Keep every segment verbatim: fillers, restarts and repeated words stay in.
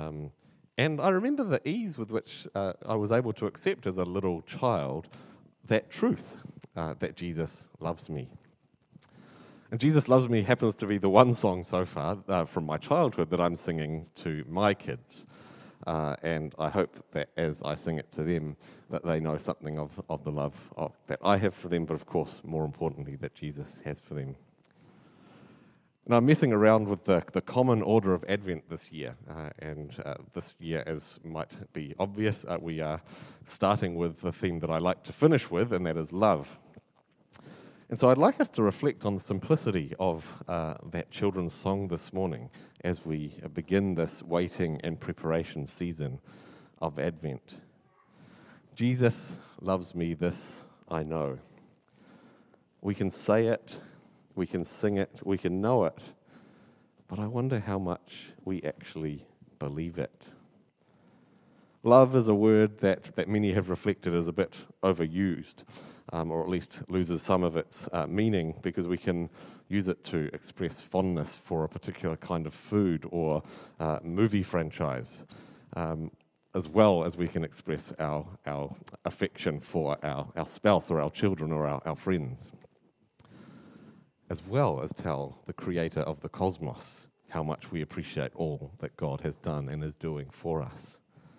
Um, and I remember the ease with which uh, I was able to accept as a little child that truth, uh, that Jesus loves me. And Jesus Loves Me happens to be the one song so far uh, from my childhood that I'm singing to my kids. Uh, and I hope that as I sing it to them, that they know something of, of the love of, that I have for them, but of course, more importantly, that Jesus has for them. And I'm messing around with the, the common order of Advent this year. Uh, and uh, this year, as might be obvious, uh, we are starting with the theme that I like to finish with, and that is love. And so I'd like us to reflect on the simplicity of uh, that children's song this morning as we begin this waiting and preparation season of Advent. Jesus loves me, this I know. We can say it, we can sing it, we can know it, but I wonder how much we actually believe it. Love is a word that, that many have reflected is a bit overused. Um, or at least loses some of its uh, meaning because we can use it to express fondness for a particular kind of food or uh, movie franchise, um, as well as we can express our, our affection for our, our spouse or our children or our, our friends, as well as tell the creator of the cosmos how much we appreciate all that God has done and is doing for us.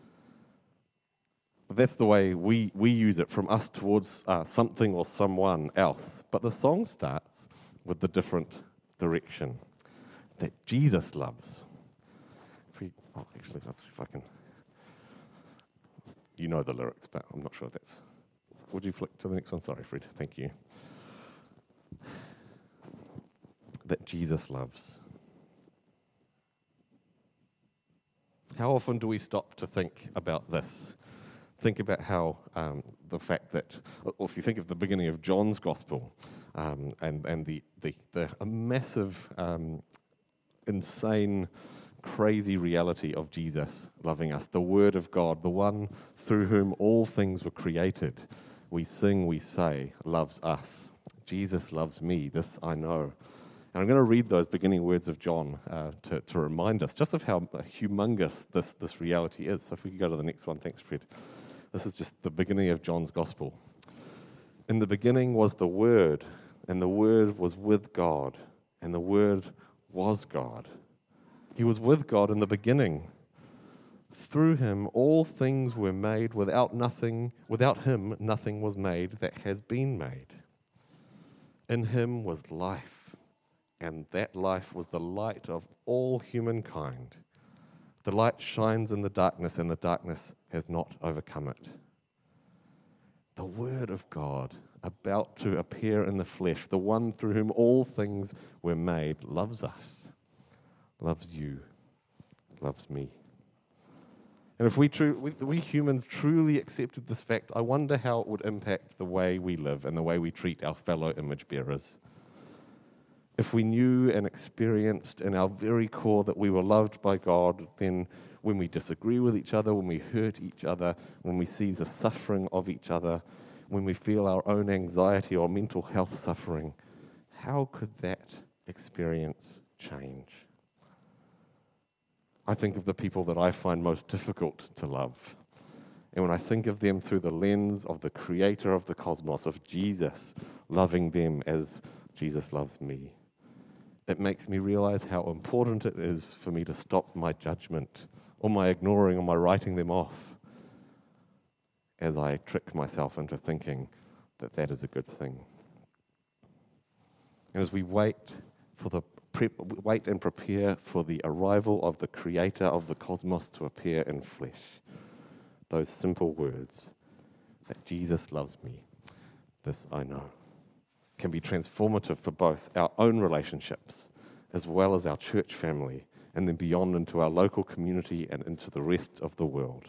That's the way we, we use it, from us towards uh, something or someone else. But the song starts with the different direction that Jesus loves. If we, oh, actually, let's see if I can. You know the lyrics, but I'm not sure if that's. Would you flick to the next one? Sorry, Fred. Thank you. That Jesus loves. How often do we stop to think about this? Think about how um, the fact that, or if you think of the beginning of John's Gospel, um, and and the the, the a massive, um, insane, crazy reality of Jesus loving us, the Word of God, the one through whom all things were created, we sing, we say, loves us. Jesus loves me, this I know. And I'm going to read those beginning words of John uh, to, to remind us just of how humongous this, this reality is. So if we could go to the next one, thanks, Fred. This is just the beginning of John's Gospel. In the beginning was the Word, and the Word was with God, and the Word was God. He was with God in the beginning. Through him all things were made. Without nothing, without him nothing was made that has been made. In him was life, and that life was the light of all humankind. The light shines in the darkness, and the darkness has not overcome it. The Word of God, about to appear in the flesh, the one through whom all things were made, loves us, loves you, loves me. And if we, tru- we, we humans truly accepted this fact, I wonder how it would impact the way we live and the way we treat our fellow image bearers. If we knew and experienced in our very core that we were loved by God, then when we disagree with each other, when we hurt each other, when we see the suffering of each other, when we feel our own anxiety or mental health suffering, how could that experience change? I think of the people that I find most difficult to love. And when I think of them through the lens of the creator of the cosmos, of Jesus loving them as Jesus loves me, it makes me realize how important it is for me to stop my judgment or my ignoring or my writing them off as I trick myself into thinking that that is a good thing. And as we wait for the pre- wait and prepare for the arrival of the creator of the cosmos to appear in flesh, those simple words, that Jesus loves me, this I know, can be transformative for both our own relationships as well as our church family, and then beyond into our local community and into the rest of the world.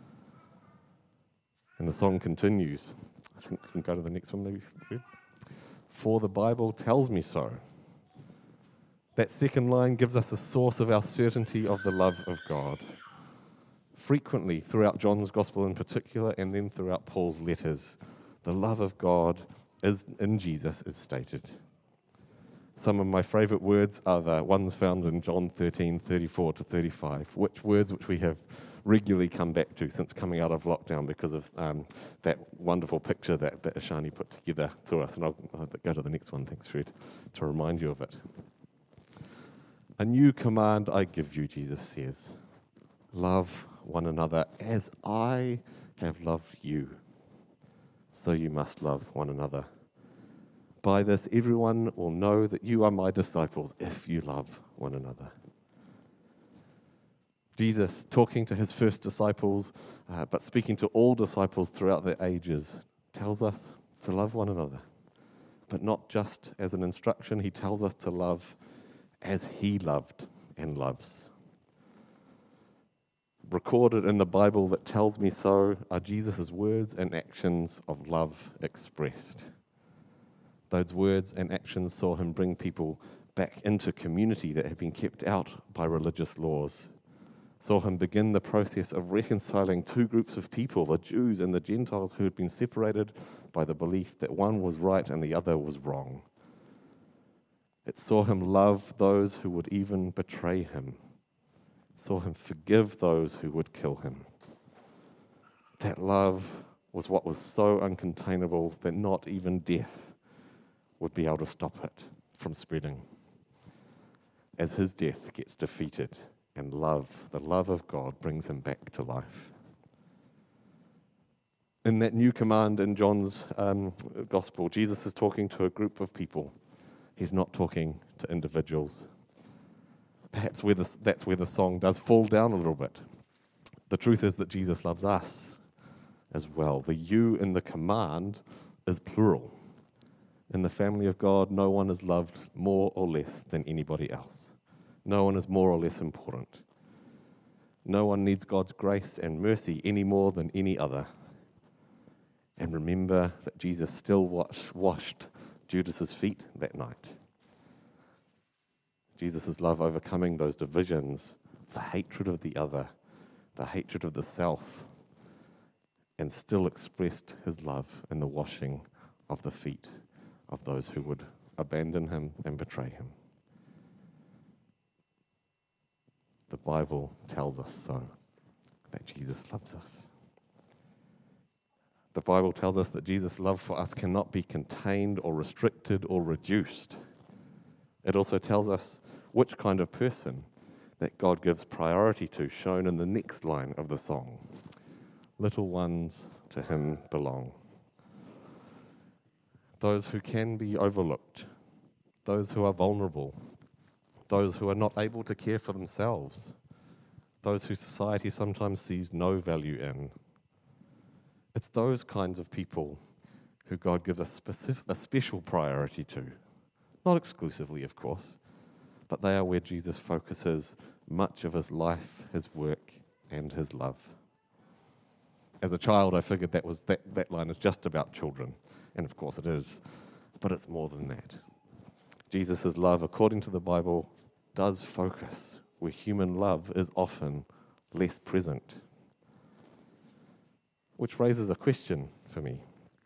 And the song continues. I think we can go to the next one, maybe. For the Bible tells me so. That second line gives us a source of our certainty of the love of God. Frequently, throughout John's Gospel in particular, and then throughout Paul's letters, the love of God is in Jesus is stated. Some of my favourite words are the ones found in John thirteen, thirty-four to thirty-five, which words which we have regularly come back to since coming out of lockdown because of um, that wonderful picture that, that Ashani put together to us. And I'll, I'll go to the next one, thanks Fred, to remind you of it. A new command I give you, Jesus says. Love one another as I have loved you. So you must love one another. By this, everyone will know that you are my disciples if you love one another. Jesus, talking to his first disciples, uh, but speaking to all disciples throughout the ages, tells us to love one another. But not just as an instruction, he tells us to love as he loved and loves. Recorded in the Bible that tells me so are Jesus' words and actions of love expressed. Those words and actions saw him bring people back into community that had been kept out by religious laws. Saw him begin the process of reconciling two groups of people, the Jews and the Gentiles, who had been separated by the belief that one was right and the other was wrong. It saw him love those who would even betray him. It saw him forgive those who would kill him. That love was what was so uncontainable that not even death would be able to stop it from spreading. As his death gets defeated and love, the love of God, brings him back to life. In that new command in John's um, gospel, Jesus is talking to a group of people. He's not talking to individuals. Perhaps where this, that's where the song does fall down a little bit. The truth is that Jesus loves us as well. The you in the command is plural. In the family of God, no one is loved more or less than anybody else. No one is more or less important. No one needs God's grace and mercy any more than any other. And remember that Jesus still wash, washed Judas's feet that night. Jesus' love overcoming those divisions, the hatred of the other, the hatred of the self, and still expressed his love in the washing of the feet of those who would abandon him and betray him. The Bible tells us so, that Jesus loves us. The Bible tells us that Jesus' love for us cannot be contained or restricted or reduced. It also tells us which kind of person that God gives priority to, shown in the next line of the song. Little ones to him belong. Those who can be overlooked, those who are vulnerable, those who are not able to care for themselves, those who society sometimes sees no value in. It's those kinds of people who God gives a, specific, a special priority to. Not exclusively, of course, but they are where Jesus focuses much of his life, his work, and his love. As a child, I figured that was that, that line is just about children, and of course it is, but it's more than that. Jesus' love, according to the Bible, does focus where human love is often less present. Which raises a question for me.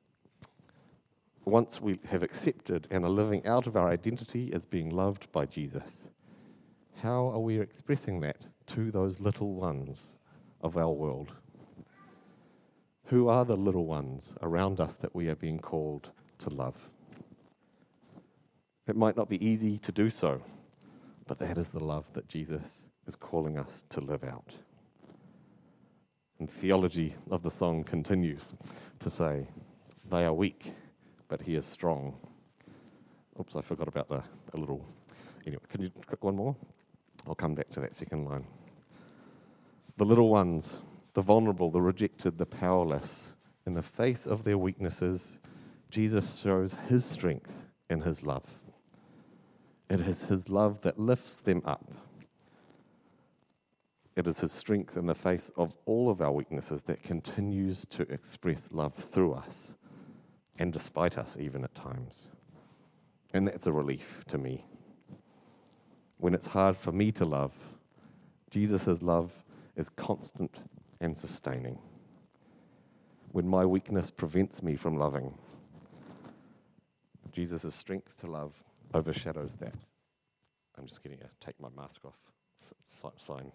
Once we have accepted and are living out of our identity as being loved by Jesus, how are we expressing that to those little ones of our world? Who are the little ones around us that we are being called to love? It might not be easy to do so, but that is the love that Jesus is calling us to live out. And the theology of the song continues to say, they are weak, but he is strong. Oops, I forgot about the, the little... Anyway, can you click one more? I'll come back to that second line. The little ones, the vulnerable, the rejected, the powerless, in the face of their weaknesses, Jesus shows his strength in his love. It is his love that lifts them up. It is his strength in the face of all of our weaknesses that continues to express love through us, and despite us even at times. And that's a relief to me. When it's hard for me to love, Jesus' love is constant and sustaining. When my weakness prevents me from loving, Jesus' strength to love overshadows that. I'm just going to take my mask off s- sign.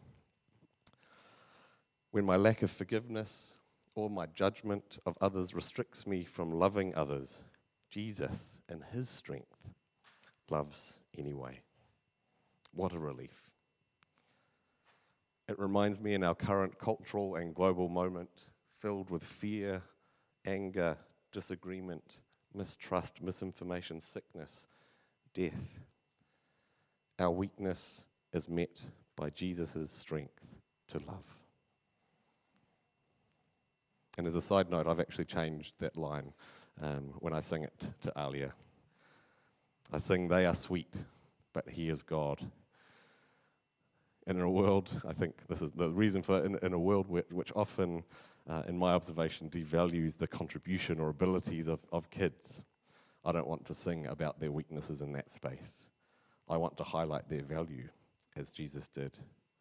When my lack of forgiveness or my judgment of others restricts me from loving others, Jesus, in his strength, loves anyway. What a relief. It reminds me in our current cultural and global moment, filled with fear, anger, disagreement, mistrust, misinformation, sickness, death. Our weakness is met by Jesus' strength to love. And as a side note, I've actually changed that line um, when I sing it to Alia. I sing, "They are sweet, but he is God." And in a world, I think this is the reason for, in, in a world which, which often, uh, in my observation, devalues the contribution or abilities of, of kids, I don't want to sing about their weaknesses in that space. I want to highlight their value, as Jesus did.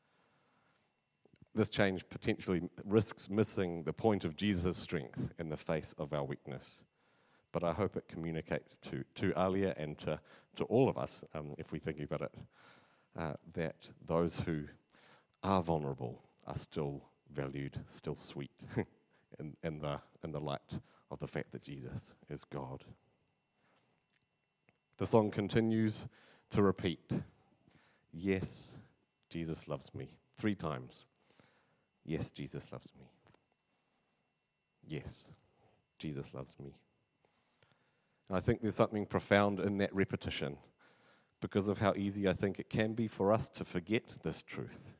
This change potentially risks missing the point of Jesus' strength in the face of our weakness. But I hope it communicates to, to Alia and to, to all of us, um, if we think about it, uh, that those who are vulnerable are still valued, still sweet in, in, the, in the light of the fact that Jesus is God. The song continues to repeat, "Yes, Jesus loves me," three times. Yes, Jesus loves me. Yes, Jesus loves me. And I think there's something profound in that repetition because of how easy I think it can be for us to forget this truth.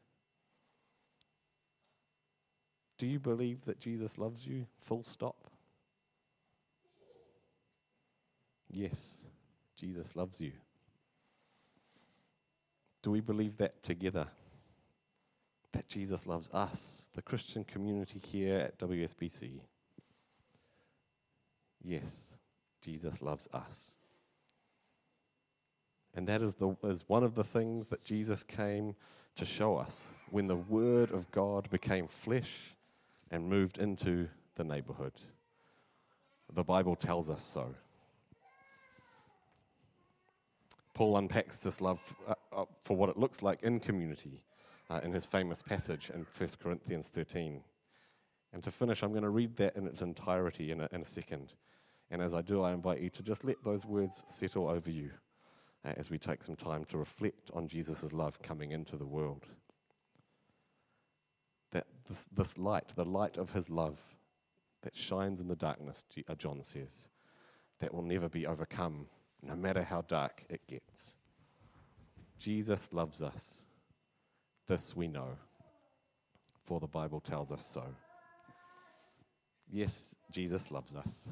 Do you believe that Jesus loves you? Full stop. Yes, Jesus loves you. Do we believe that together? That Jesus loves us, the Christian community here at W S B C. Yes, Jesus loves us. And that is, the, is one of the things that Jesus came to show us when the Word of God became flesh and moved into the neighborhood. The Bible tells us so. Paul unpacks this love uh, uh, for what it looks like in community uh, in his famous passage in First Corinthians thirteen. And to finish, I'm going to read that in its entirety in a, in a second. And as I do, I invite you to just let those words settle over you uh, as we take some time to reflect on Jesus' love coming into the world. That this, this light, the light of his love that shines in the darkness, John says, that will never be overcome, no matter how dark it gets. Jesus loves us. This we know, for the Bible tells us so. Yes, Jesus loves us.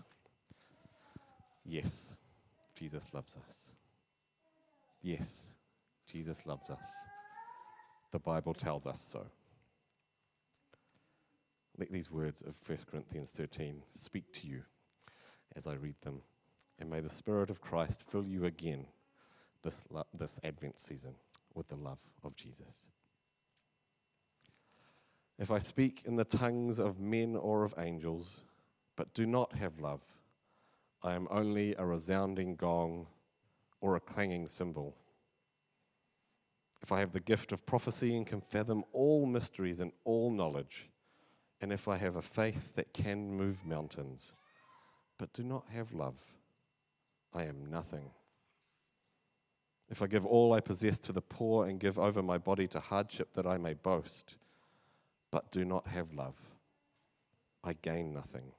Yes, Jesus loves us. Yes, Jesus loves us. The Bible tells us so. Let these words of First Corinthians thirteen speak to you as I read them, and may the Spirit of Christ fill you again this, lo- this Advent season with the love of Jesus. If I speak in the tongues of men or of angels, but do not have love, I am only a resounding gong or a clanging cymbal. If I have the gift of prophecy and can fathom all mysteries and all knowledge, and if I have a faith that can move mountains, but do not have love, I am nothing. If I give all I possess to the poor and give over my body to hardship that I may boast, but do not have love, I gain nothing.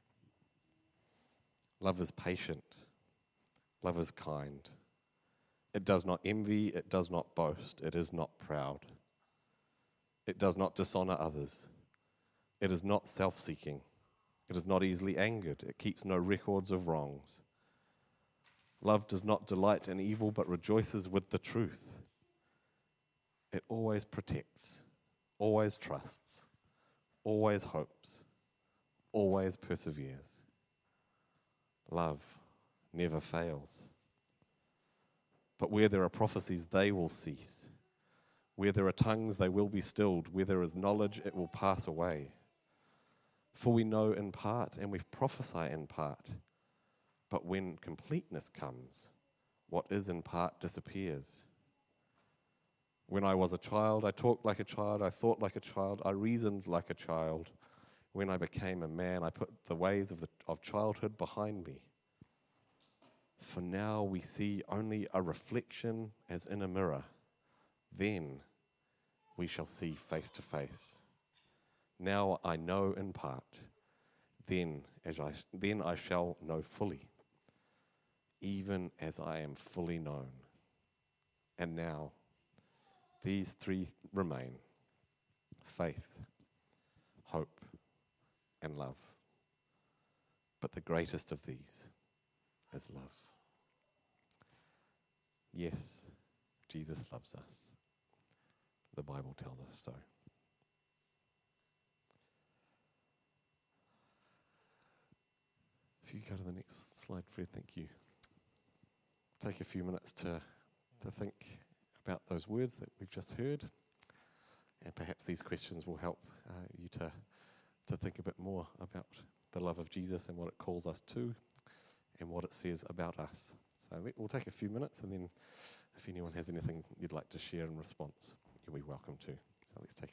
Love is patient. Love is kind. It does not envy. It does not boast. It is not proud. It does not dishonor others. It is not self-seeking. It is not easily angered. It keeps no records of wrongs. Love does not delight in evil, but rejoices with the truth. It always protects, always trusts, always hopes, always perseveres. Love never fails. But where there are prophecies, they will cease. Where there are tongues, they will be stilled. Where there is knowledge, it will pass away. For we know in part, and we prophesy in part. But when completeness comes, What is in part disappears. When I was a child, I talked like a child, I thought like a child, I reasoned like a child. When I became a man, I put the ways of, the, of childhood behind me. For now we see only a reflection as in a mirror. Then we shall see face to face. Now I know in part. Then as I then I shall know fully, even as I am fully known. And now these three remain: faith, hope, and love. But the greatest of these is love. Yes, Jesus loves us. The Bible tells us so. If you go to the next slide, Fred, thank you. Take a few minutes to, to think about those words that we've just heard, and perhaps these questions will help uh, you to, to think a bit more about the love of Jesus and what it calls us to and what it says about us. So let, we'll take a few minutes, and then if anyone has anything you'd like to share in response, you'll be welcome to. So let's take